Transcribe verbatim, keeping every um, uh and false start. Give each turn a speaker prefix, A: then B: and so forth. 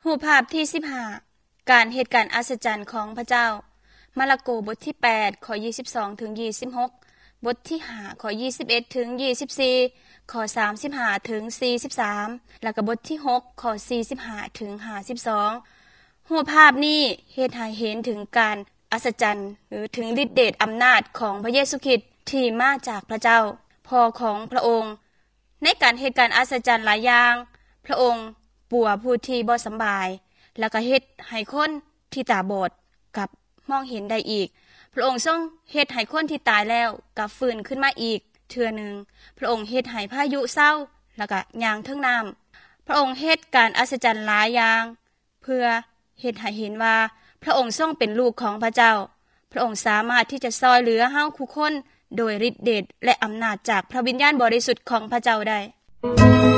A: รูปภาพที่สิบห้าการเหตุการณ์อัศจรรย์ของพระเจ้ามาระโกบทที่แปดข้อยี่สิบสองถึงยี่สิบหกบทที่ห้าข้อยี่สิบเอ็ดถึงยี่สิบสี่ข้อสามสิบห้าถึงสี่สิบสามแล้วก็บทที่หกข้อสี่สิบห้าถึงห้าสิบสองรูปภาพนี้เฮ็ดให้เห็นถึงการอัศจรรย์หรือถึงฤทธิ์เดชอำนาจของพระเยซูคริสต์ที่มาจากพระเจ้าพ่อของพระองค์ในการเหตุการณ์อัศจรรย์หลายอย่างพระองค์ปัวผู้ที่บ่สำบายแล้วก็เฮ็ดให้คนที่ตาบอดกลับมองเห็นได้อีกพระองค์ทรงเฮ็ดให้คนที่ตายแล้วกลับฟื้นขึ้นมาอีกเทื่อนึงพระองค์เฮ็ดให้พายุเศร้าแล้วก็ย่างเทิงน้ำพระองค์เฮ็ดการอัศจรรย์หลายอย่างเพื่อเฮ็ดให้เห็นว่าพระองค์ทรงเป็นลูกของพระเจ้าพระองค์สามารถที่จะช่วยเหลือเฮาทุกคนโดยฤทธิ์เดชและอำนาจจากพระวิญญาณบริสุทธิ์ของพระเจ้าได้